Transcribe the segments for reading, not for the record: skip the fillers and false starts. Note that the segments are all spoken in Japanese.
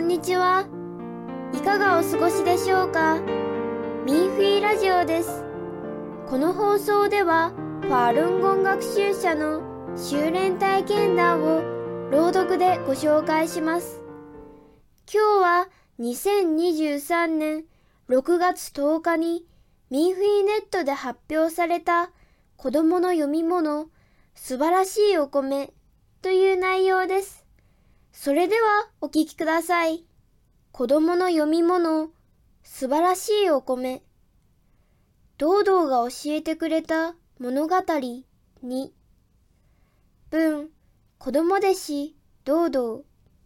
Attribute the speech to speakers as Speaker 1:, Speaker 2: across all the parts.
Speaker 1: にちは。いかがお過ごしでしょうか。ミーフィーラジオです。この放送ではファールンゴン学習者の修練体験談を朗読でご紹介します。今日は2023年6月10日にミーフィーネットで発表された子供の読み物素晴らしいお米という内容です。それではお聞きください。子供の読み物素晴らしいお米。堂々が教えてくれた物語2。文、子供弟子堂々。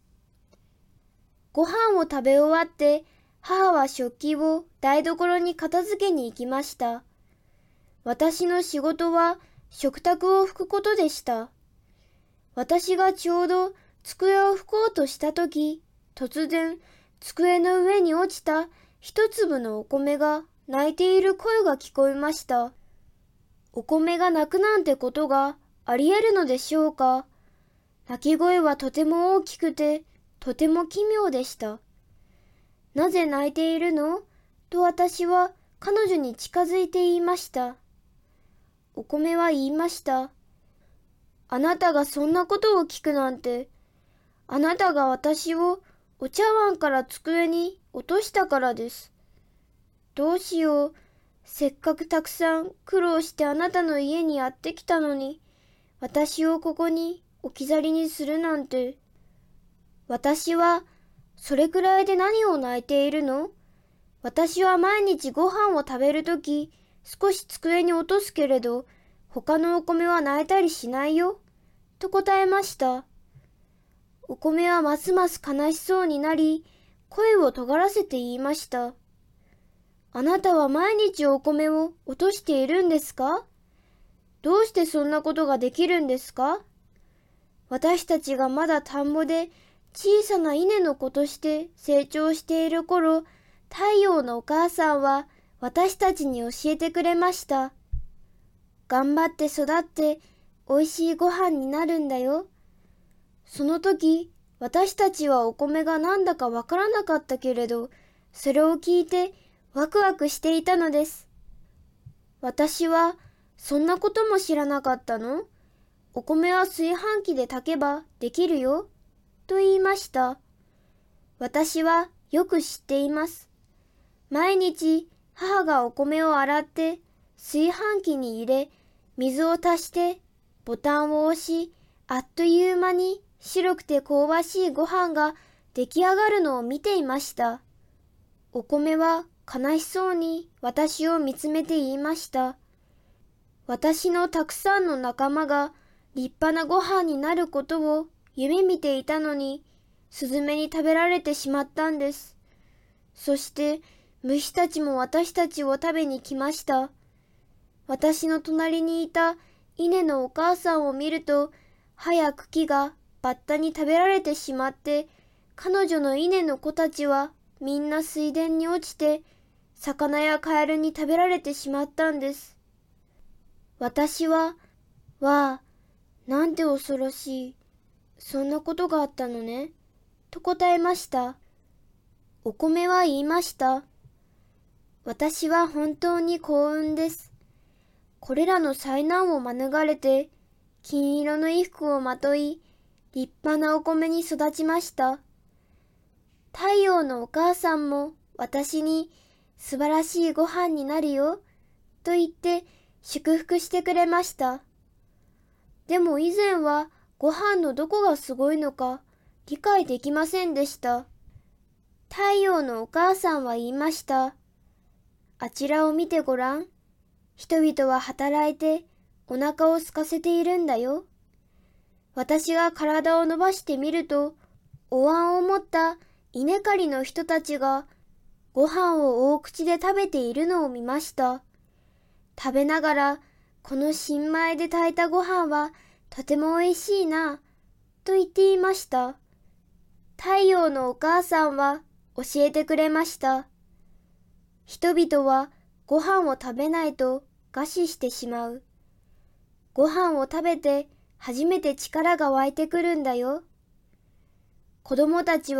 Speaker 1: ご飯を食べ終わって母は食器を台所に片付けに行きました。私の仕事は食卓を拭くことでした。私がちょうど机を拭こうとしたとき、突然机の上に落ちた一粒のお米が泣いている声が聞こえました。お米が泣くなんてことがあり得るのでしょうか。泣き声はとても大きくて、とても奇妙でした。なぜ泣いているのと私は彼女に近づいて言いました。お米は言いました。あなたがそんなことを聞くなんて、あなたが私をお茶碗から机に落としたからです。どうしよう。せっかくたくさん苦労してあなたの家にやってきたのに、私をここに置き去りにするなんて。私は、それくらいで何を泣いているの？私は毎日ご飯を食べるとき、少し机に落とすけれど、他のお米は泣いたりしないよ。と答えました。お米はますます悲しそうになり、声を尖らせて言いました。あなたは毎日お米を落としているんですか？どうしてそんなことができるんですか？私たちがまだ田んぼで小さな稲の子として成長している頃、太陽のお母さんは私たちに教えてくれました。頑張って育っておいしいご飯になるんだよ。その時、私たちはお米がなんだかわからなかったけれど、それを聞いてワクワクしていたのです。私は、そんなことも知らなかったの？お米は炊飯器で炊けばできるよ。と言いました。私はよく知っています。毎日、母がお米を洗って、炊飯器に入れ、水を足して、ボタンを押し、あっという間に白くて香ばしいご飯が出来上がるのを見ていました。お米は悲しそうに私を見つめて言いました。私のたくさんの仲間が立派なご飯になることを夢見ていたのに、スズメに食べられてしまったんです。そして虫たちも私たちを食べに来ました。私の隣にいた稲のお母さんを見ると、葉や茎がバッタに食べられてしまって、彼女の稲の子たちはみんな水田に落ちて、魚やカエルに食べられてしまったんです。私は、わあ、なんて恐ろしい。そんなことがあったのね。と答えました。お米は言いました。私は本当に幸運です。これらの災難を免れて、金色の衣服をまとい、立派なお米に育ちました。太陽のお母さんも私に素晴らしいご飯になるよ、と言って祝福してくれました。でも以前はご飯のどこがすごいのか理解できませんでした。太陽のお母さんは言いました。あちらを見てごらん。人々は働いてお腹を空かせているんだよ。私が体を伸ばしてみると、お椀を持った稲刈りの人たちがご飯を大口で食べているのを見ました。食べながら、この新米で炊いたご飯はとてもおいしいな、と言っていました。太陽のお母さんは教えてくれました。人々はご飯を食べないと餓死してしまう。ご飯を食べて初めて力が湧いてくるんだよ。子供たちは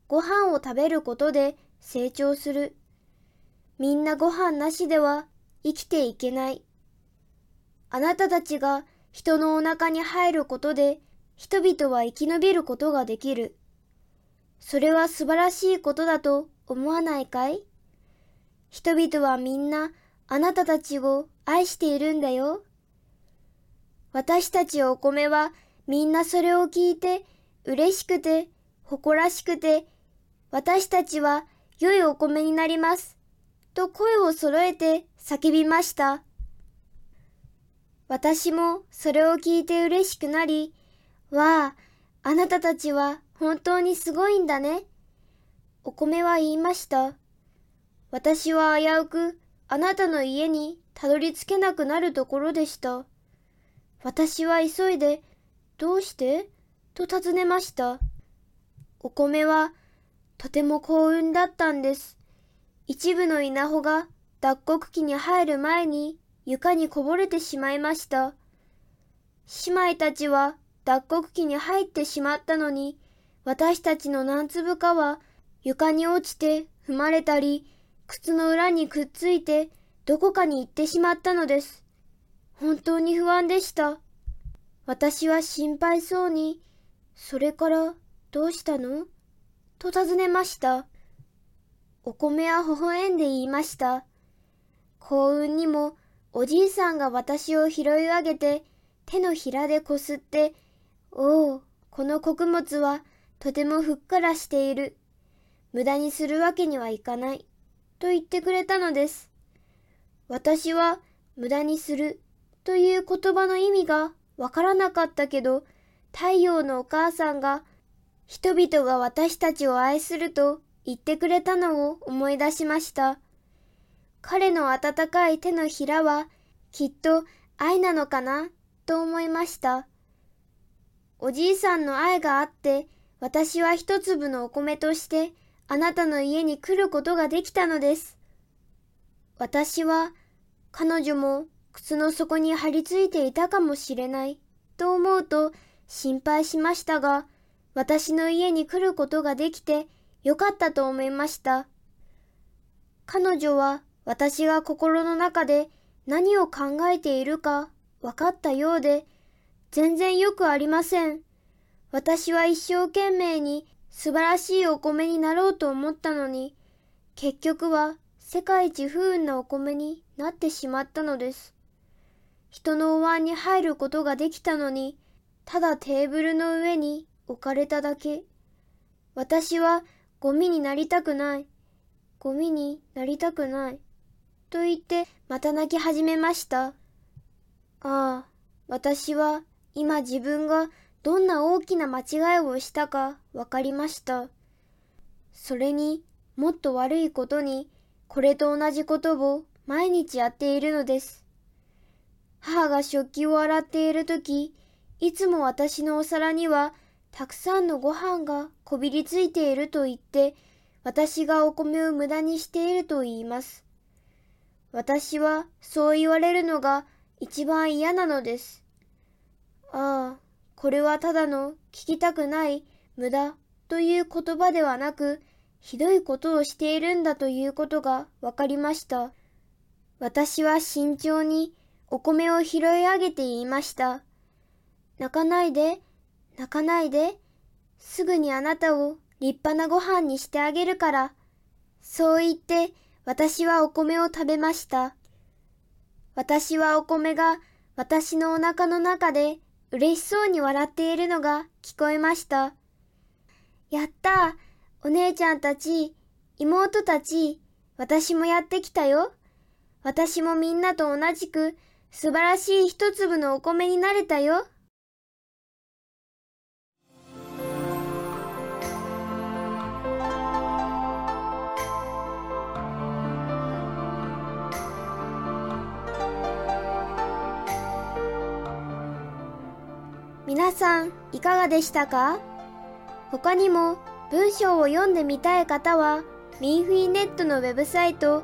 Speaker 1: ご飯を食べることで成長する。みんなご飯なしでは生きていけない。あなたたちが人のお腹に入ることで人々は生き延びることができる。それは素晴らしいことだと思わないかい？人々はみんなあなたたちを愛しているんだよ。私たちお米はみんなそれを聞いて嬉しくて誇らしくて、私たちは良いお米になりますと声を揃えて叫びました。私もそれを聞いて嬉しくなり、わあ、あなたたちは本当にすごいんだね。お米は言いました。私は危うくあなたの家にたどり着けなくなるところでした。私は急いで、どうしてと尋ねました。お米はとても幸運だったんです。一部の稲穂が脱穀機に入る前に床にこぼれてしまいました。姉妹たちは脱穀機に入ってしまったのに、私たちの何粒かは床に落ちて踏まれたり、靴の裏にくっついてどこかに行ってしまったのです。本当に不安でした。私は心配そうに、それからどうしたのと尋ねました。お米は微笑んで言いました。幸運にもおじいさんが私を拾い上げて手のひらでこすって、おお、この穀物はとてもふっくらしている。無駄にするわけにはいかない。と言ってくれたのです。私は無駄にするという言葉の意味がわからなかったけど、太陽のお母さんが人々が私たちを愛すると言ってくれたのを思い出しました。彼の温かい手のひらはきっと愛なのかなと思いました。おじいさんの愛があって、私は一粒のお米としてあなたの家に来ることができたのです。私は彼女も靴の底に張り付いていたかもしれないと思うと心配しましたが、私の家に来ることができてよかったと思いました。彼女は私が心の中で何を考えているか分かったようで、全然よくありません。私は一生懸命に素晴らしいお米になろうと思ったのに、結局は世界一不運なお米になってしまったのです。人のお椀に入ることができたのに、ただテーブルの上に置かれただけ。私はゴミになりたくない。ゴミになりたくない。と言ってまた泣き始めました。ああ、私は今自分がどんな大きな間違いをしたかわかりました。それにもっと悪いことに、これと同じことを毎日やっているのです。母が食器を洗っているとき、いつも私のお皿にはたくさんのご飯がこびりついていると言って、私がお米を無駄にしていると言います。私はそう言われるのが一番嫌なのです。ああ、これはただの聞きたくない無駄という言葉ではなく、ひどいことをしているんだということがわかりました。私は慎重にお米を拾い上げて言いました。泣かないで、泣かないで。すぐにあなたを立派なご飯にしてあげるから。そう言って私はお米を食べました。私はお米が私のお腹の中で嬉しそうに笑っているのが聞こえました。やったー、お姉ちゃんたち、妹たち、私もやってきたよ。私もみんなと同じく素晴らしい一粒のお米になれたよ。皆さんいかがでしたか？他にも文章を読んでみたい方はミンフィーネットのウェブサイト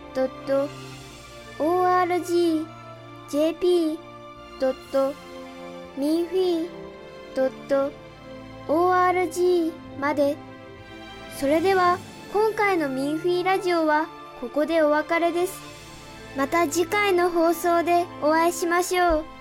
Speaker 1: jp.minghui.org jp.minghui minfy.org まで。それでは今回のミンフィーラジオはここでお別れです。また次回の放送でお会いしましょう。